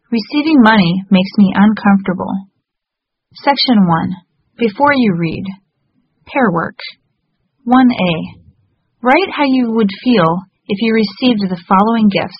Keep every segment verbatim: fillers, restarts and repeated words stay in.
Receiving money makes me uncomfortable. Section one. Before you read. Pair work. one A. Write how you would feel if you received the following gifts.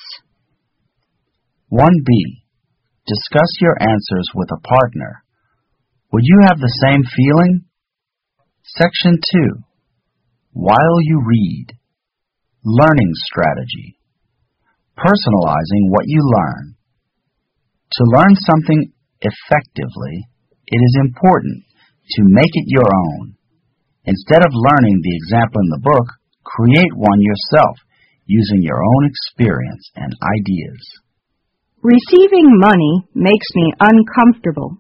one B. Discuss your answers with a partner. Would you have the same feeling? Section two. While you read. Learning strategy. Personalizing what you learn. To learn something effectively, it is important to make it your own. Instead of learning the example in the book, create one yourself using your own experience and ideas. Receiving money makes me uncomfortable.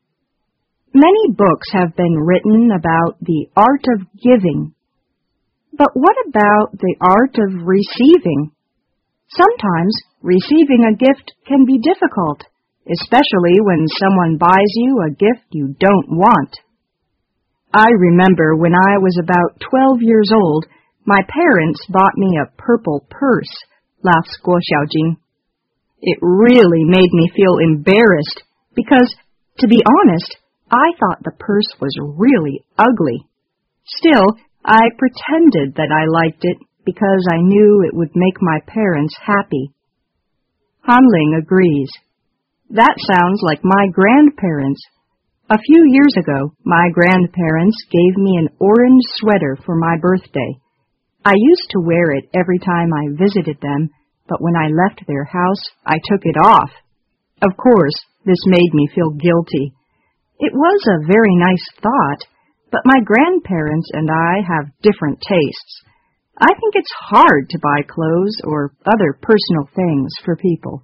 Many books have been written about the art of giving. But what about the art of receiving? Sometimes receiving a gift can be difficult, especially when someone buys you a gift you don't want. I remember when I was about twelve years old, my parents bought me a purple purse, laughs Guo Xiaojing. It really made me feel embarrassed because, to be honest, I thought the purse was really ugly. Still, I pretended that I liked it because I knew it would make my parents happy. Han Ling agrees. That sounds like my grandparents. A few years ago, my grandparents gave me an orange sweater for my birthday. I used to wear it every time I visited them, but when I left their house, I took it off. Of course, this made me feel guilty. It was a very nice thought, but my grandparents and I have different tastes. I think it's hard to buy clothes or other personal things for people.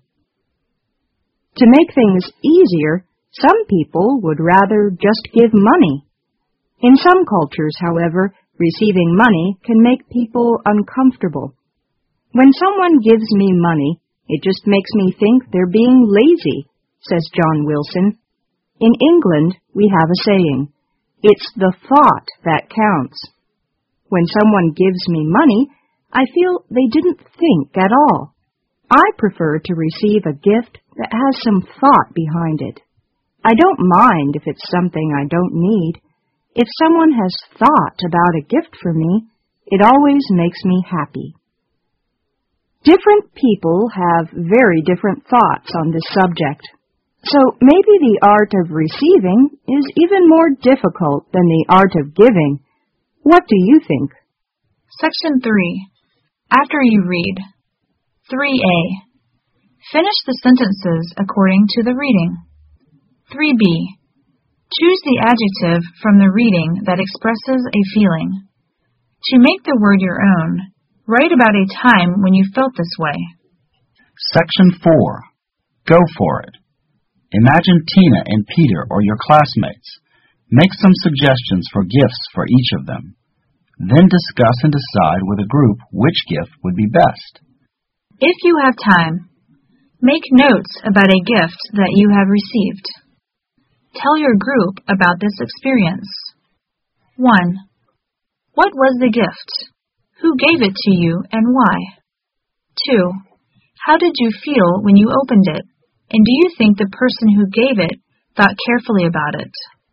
To make things easier, some people would rather just give money. In some cultures, however, receiving money can make people uncomfortable. When someone gives me money, it just makes me think they're being lazy, says John Wilson. In England, we have a saying, it's the thought that counts. When someone gives me money, I feel they didn't think at all. I prefer to receive a gift that has some thought behind it. I don't mind if it's something I don't need. If someone has thought about a gift for me, it always makes me happy. Different people have very different thoughts on this subject. So maybe the art of receiving is even more difficult than the art of giving. What do you think? Section three. After you read. three A. Finish the sentences according to the reading. three B. Choose the adjective from the reading that expresses a feeling. To make the word your own, write about a time when you felt this way. Section four. Go for it. Imagine Tina and Peter or your classmates. Make some suggestions for gifts for each of them. Then discuss and decide with a group which gift would be best. If you have time, make notes about a gift that you have received. Tell your group about this experience. one. What was the gift? Who gave it to you and why? two. How did you feel when you opened it? And do you think the person who gave it thought carefully about it?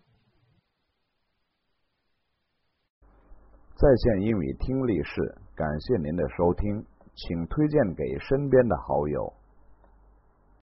在线英语听力室，感谢您的收听，请推荐给身边的好友。